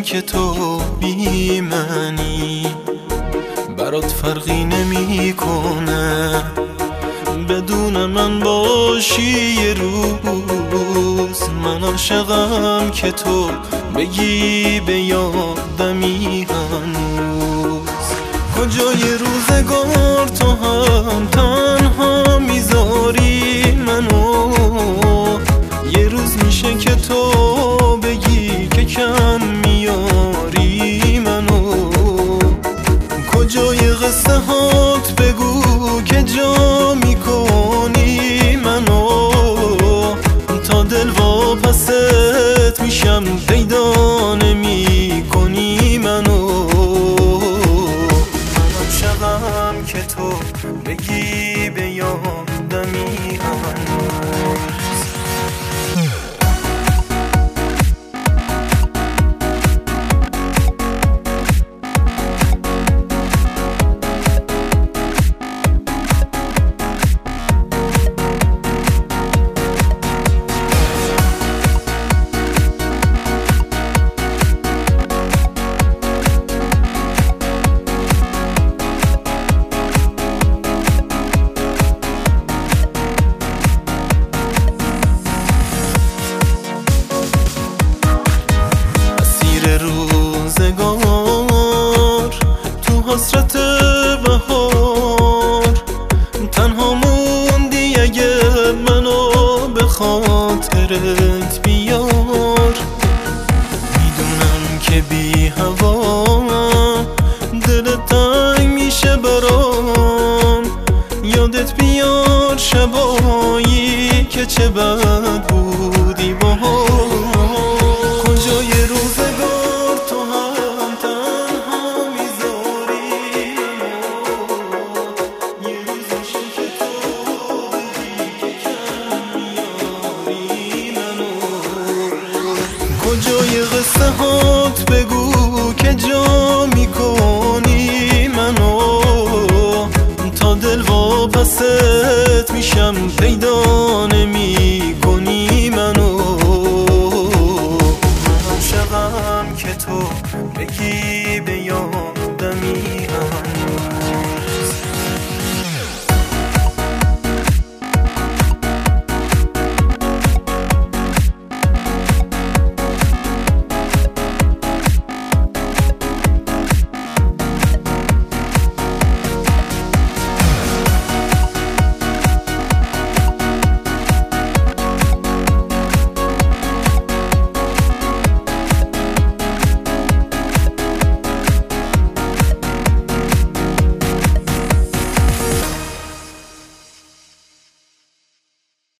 که تو بی منی برات فرقی نمیکنه. بدون من باشی یه روز، من عاشقم که تو بگی به یادمی هنوز. کجای روزگار تو هم تنها میذاری منو، یه روز میشه که تو بگی که کم میاری منو. کجای قصه هات بگو که جا میکنی منو، تا دل واپست میشم پیدا نمیکنی منو. من عاشقم که تو بگی به یادمی هنوز. روزگار تو حسرت بهار تنها موندی، اگه منو به خاطرت بیار. میدونم که بی هوا دلت تنگ میشه برام، یادت بیار شبایی که چه بد بودی باهام. کجای روزگار تو هم تنها میذاری منو، یه روز میشه که تو بگی که کم میاری منو. کجای قصه هات بگو که جا میکنی منو، تا دل واپست میشم پیدا نمیکنی منو.